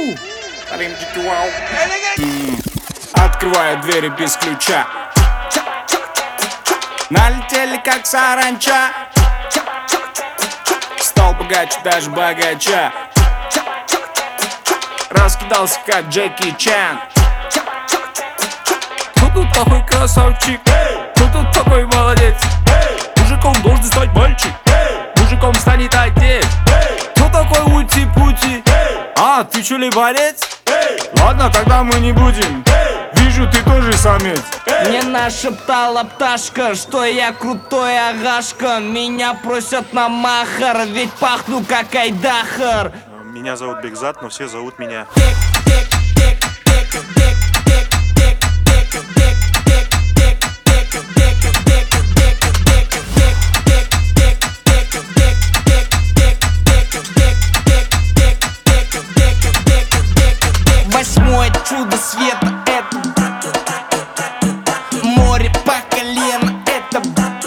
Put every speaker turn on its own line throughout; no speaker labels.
Открываю двери без ключа. Налетели как саранча. Стал богаче даже богача. Раскидался как Джеки Чан. Кто тут такой красавчик? Кто тут такой молодец? Мужиком должен стать мальчик, мужиком станет отец. Кто такой ути-пути? А, ты чё, либорец? Ладно, тогда мы не будем. Вижу, ты тоже самец.
Мне нашептала пташка, что я крутой агашка. Меня просят на махар, ведь пахну как Айдахар.
Меня зовут Бекзат, но все зовут меня
Восьмое чудо света — это море по колено, это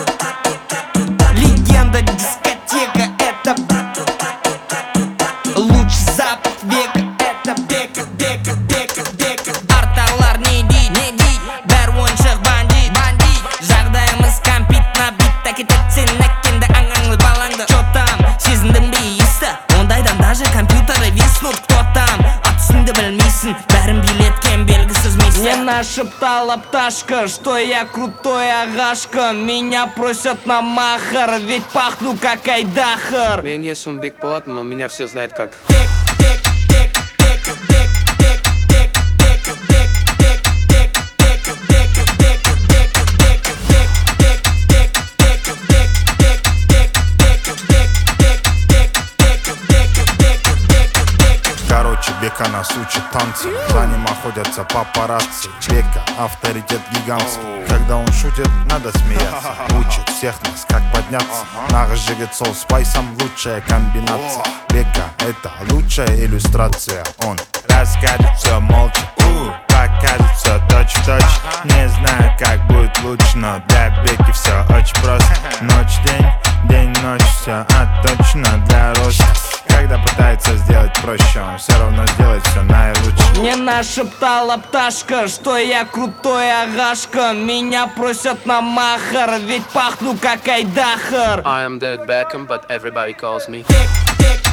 легенда дискотека, это лучший запах века, это бека, бека, бека, бека. Арталар не дей, бәр ойыншық бандит. Жағдайымыз компит на бит, так сен әккенді аңаңлы балаңды. Чё там, сезіндім бе есті, ондайдан даже компьютеры виснут. Кто там, ат үстіңді білмейсің, бәрін билеткен белгісіз миссия. Мне нашептала пташка, что я крутой агашка. Меня просят на махар, ведь пахну как Айдахар.
Мен есімім Бек болатын, но меня все знают как
Короче, Бека нас учит танцы. За ним охотятся папарацци. Бека — авторитет гигантский. Когда он шутит, надо смеяться. Учит всех нас, как подняться. Наш жигет сол спайсом — лучшая комбинация. Бека — это лучшая иллюстрация. Он расскажет все молча, покажет все точь-в-точь. Не знаю, как будет лучше, но для Беки все очень просто. Ночь-день, день-ночь, все точно для роста. Когда пытается сделать проще, он все равно сделает все наилучше.
Мне нашептала пташка, что я крутой агашка. Меня просят на махар, ведь пахну как Айдахар.
I am David Beckham, but everybody calls me